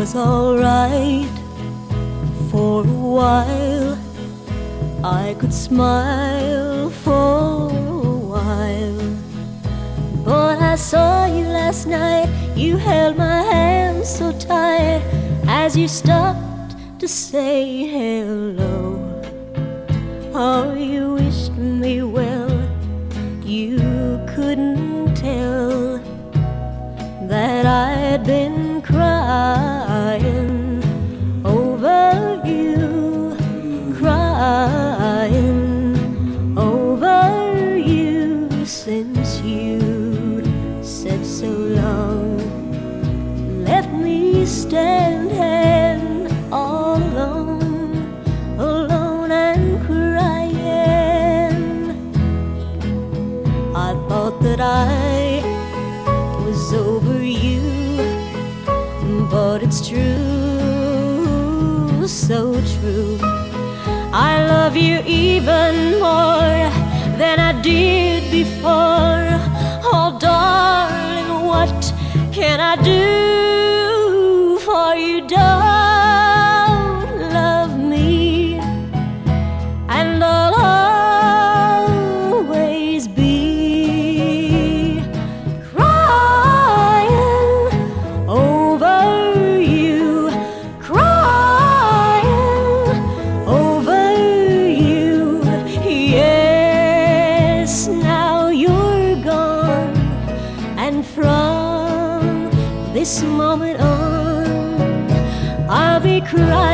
was alright for a while. I could smile for a while. But I saw you last night. You held my hand so tight as you stopped to say hello. Oh, you wished me well. You couldn't tell that I'd been crying over you, crying over you since you said so long. Left me standing all alone, alone and crying. I thought that I was over you, but it's true, so true. I love you even more than I did before. Oh, darling, what can I do for you? Don't love me, and I'll always be crying over you, crying over you. Yes, now you're gone, and from this moment on, I'll be crying